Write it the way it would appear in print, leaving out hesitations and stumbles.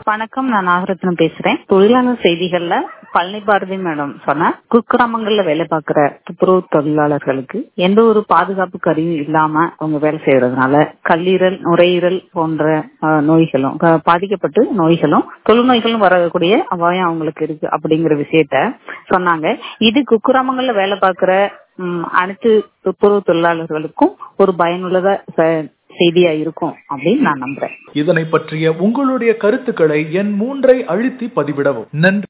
வணக்கம், நான் நாகரத்னம் பேசுறேன். தொழிலாளர் செய்திகள்ல பழனி பாரதி மேடம் சொன்ன குக்கிராமங்கள்ல வேலை பார்க்கிற துப்புரவு தொழிலாளர்களுக்கு எந்த ஒரு பாதுகாப்பு கருவியும் இல்லாம அவங்க வேலை செய்யறதுனால கல்லீரல், நுரையீரல் போன்ற நோய்களும் பாதிக்கப்பட்டு நோய்களும் தொழுநோய்களும் வரக்கூடிய அபாயம் அவங்களுக்கு இருக்கு அப்படிங்கிற விஷயத்த சொன்னாங்க. இது குக்கிராமங்கள்ல வேலை பார்க்கிற அனைத்து துப்புரவு தொழிலாளர்களுக்கும் ஒரு பயனுள்ளதா செய்தியா இருக்கும் அப்படின்னு நான் நம்புறேன். இதனை பற்றிய உங்களுடைய கருத்துக்களை எண் 3 அழுத்தி பதிவிடவும். நன்றி.